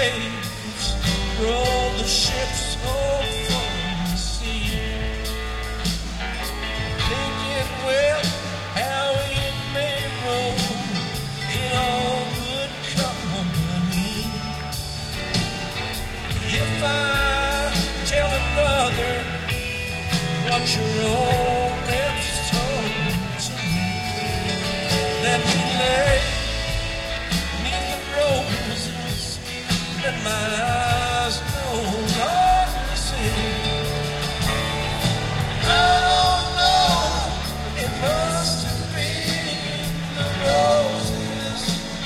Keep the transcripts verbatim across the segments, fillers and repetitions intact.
waves roll the ships home from the sea. Thinking, well, how it may roll in all good company. If I tell another what your own lips told to me, let me lay neath the roses that my eyes no longer see. I don't know, it must have been the roses,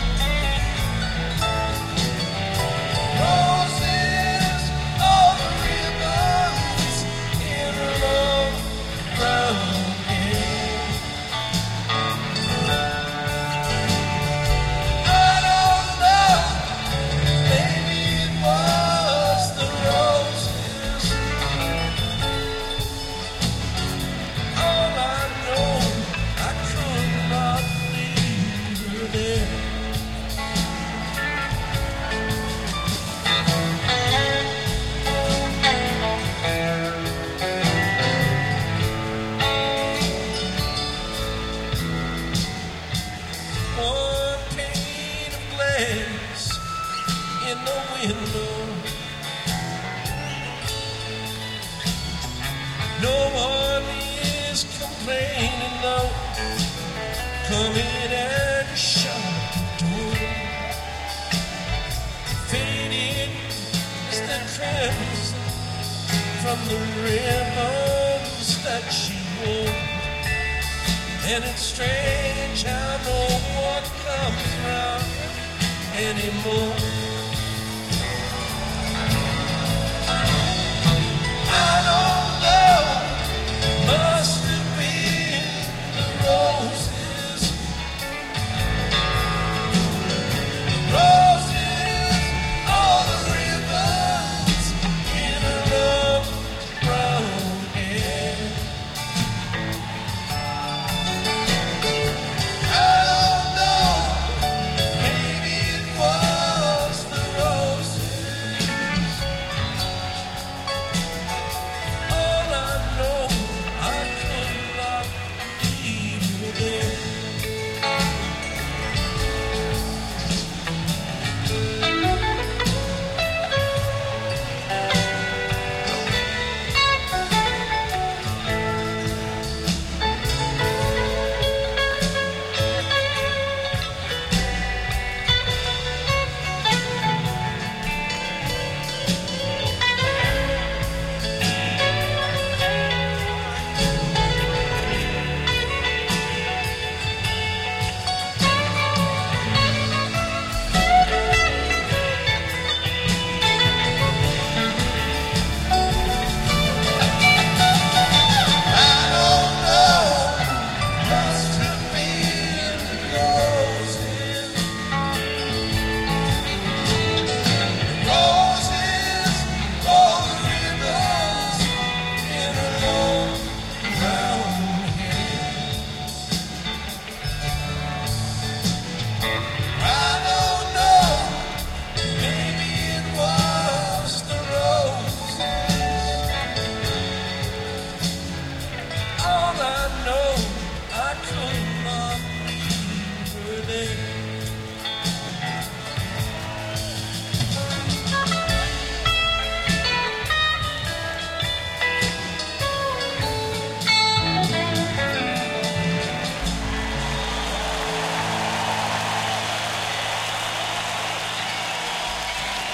roses, all the ribbons in a long brown hair. I don't know, maybe it was the roses. All I know, I could not leave her there. One pane of glass in the window. No one is complaining though. Come in and shut the door. Faded is the crimson from the ribbons that she wore. And it's strange how no one comes around anymore.